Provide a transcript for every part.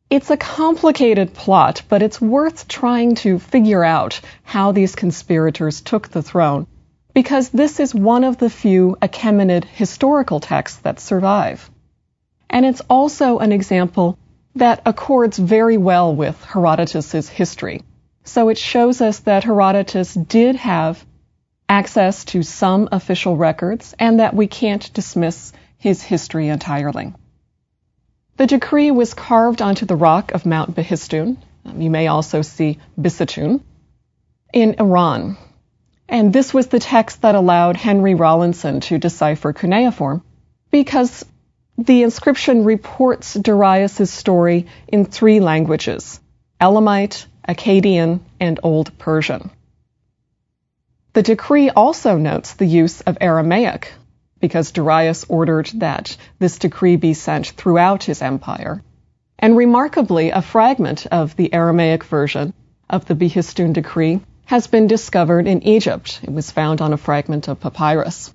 It's a complicated plot, but it's worth trying to figure out how these conspirators took the throne, because this is one of the few Achaemenid historical texts that survive. And it's also an example that accords very well with Herodotus's history. So it shows us that Herodotus did have access to some official records and that we can't dismiss his history entirely. The decree was carved onto the rock of Mount Behistun. You may also see Bisitun in Iran. And this was the text that allowed Henry Rawlinson to decipher cuneiform because the inscription reports Darius's story in 3 languages: Elamite, Akkadian, and Old Persian. The decree also notes the use of Aramaic, because Darius ordered that this decree be sent throughout his empire. And remarkably, a fragment of the Aramaic version of the Behistun decree has been discovered in Egypt. It was found on a fragment of papyrus.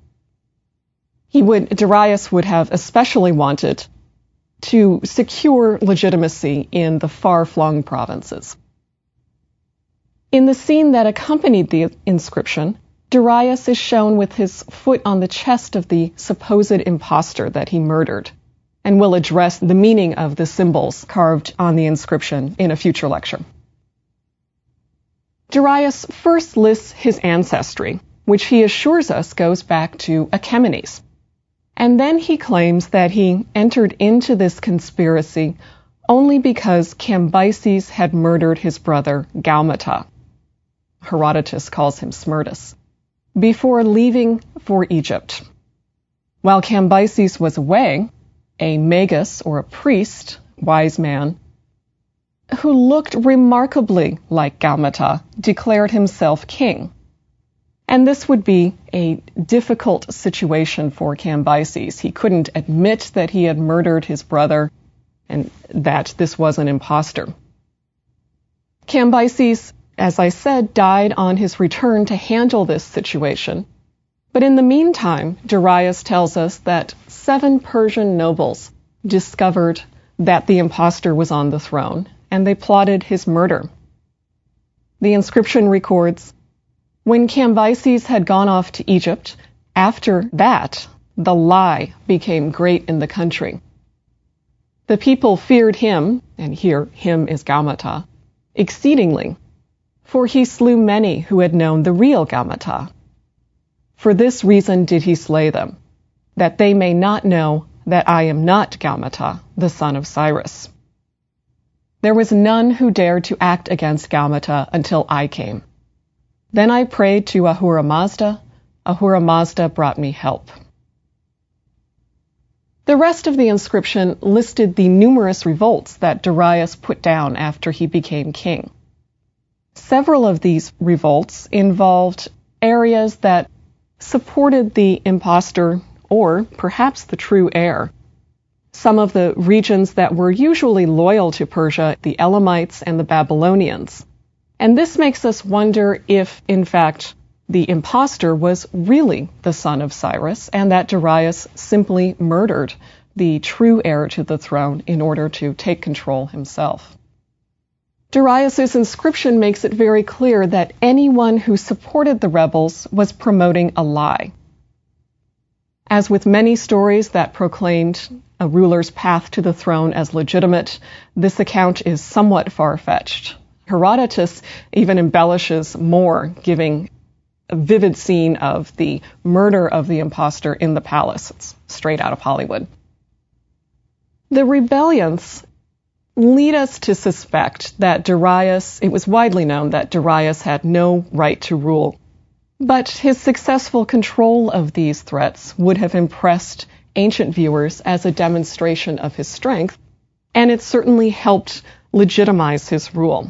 Darius would have especially wanted to secure legitimacy in the far-flung provinces. In the scene that accompanied the inscription, Darius is shown with his foot on the chest of the supposed impostor that he murdered, and will address the meaning of the symbols carved on the inscription in a future lecture. Darius first lists his ancestry, which he assures us goes back to Achaemenes. And then he claims that he entered into this conspiracy only because Cambyses had murdered his brother Gaumata. Herodotus calls him Smerdis, before leaving for Egypt. While Cambyses was away, a magus, or a priest, wise man, who looked remarkably like Gaumata, declared himself king. And this would be a difficult situation for Cambyses. He couldn't admit that he had murdered his brother and that this was an impostor. Cambyses, as I said, died on his return to handle this situation. But in the meantime, Darius tells us that 7 Persian nobles discovered that the impostor was on the throne, and they plotted his murder. The inscription records, "When Cambyses had gone off to Egypt, after that, the lie became great in the country. The people feared him," and here him is Gaumata, "exceedingly, for he slew many who had known the real Gaumata. For this reason did he slay them, that they may not know that I am not Gaumata, the son of Cyrus. There was none who dared to act against Gaumata until I came. Then I prayed to Ahura Mazda. Ahura Mazda brought me help." The rest of the inscription listed the numerous revolts that Darius put down after he became king. Several of these revolts involved areas that supported the impostor or perhaps the true heir. Some of the regions that were usually loyal to Persia, the Elamites and the Babylonians. And this makes us wonder if, in fact, the impostor was really the son of Cyrus and that Darius simply murdered the true heir to the throne in order to take control himself. Darius's inscription makes it very clear that anyone who supported the rebels was promoting a lie. As with many stories that proclaimed a ruler's path to the throne as legitimate, this account is somewhat far-fetched. Herodotus even embellishes more, giving a vivid scene of the murder of the impostor in the palace. It's straight out of Hollywood. The rebellions lead us to suspect that it was widely known that Darius had no right to rule. But his successful control of these threats would have impressed ancient viewers as a demonstration of his strength, and it certainly helped legitimize his rule.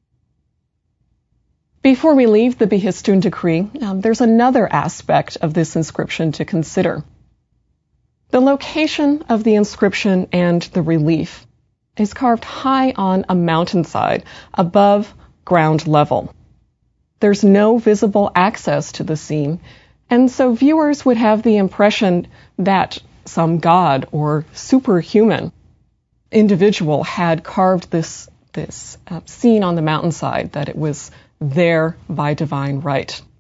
Before we leave the Behistun decree, there's another aspect of this inscription to consider. The location of the inscription and the relief is carved high on a mountainside above ground level. There's no visible access to the scene, and so viewers would have the impression that some god or superhuman individual had carved this scene on the mountainside, that it was there by divine right.